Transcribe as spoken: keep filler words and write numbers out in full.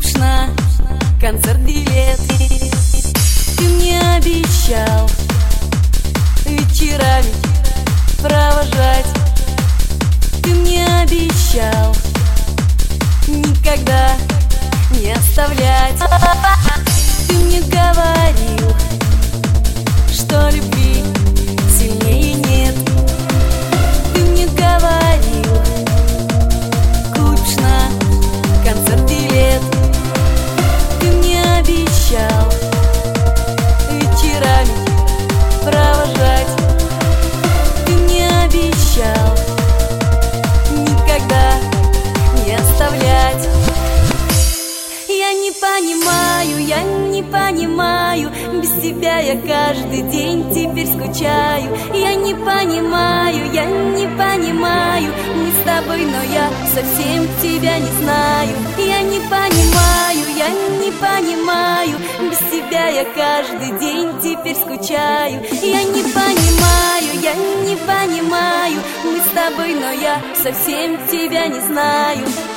Купишь на концерт билет. Ты мне обещал вечерами провожать. Ты мне обещал никогда не оставлять. Ты мне говорил, что любви сильнее нет. Ты мне говорил, купишь на концерт билет. Ты мне обещал вечерами провожать. Ты мне обещал никогда не оставлять. Я не понимаю, я не понимаю, без тебя я каждый день теперь скучаю. Я не понимаю, я не понимаю, мы с тобой, но я совсем тебя не знаю. Я не понимаю, я не понимаю, без тебя я каждый день теперь скучаю. Я не понимаю, я не понимаю, мы с тобой, но я совсем тебя не знаю.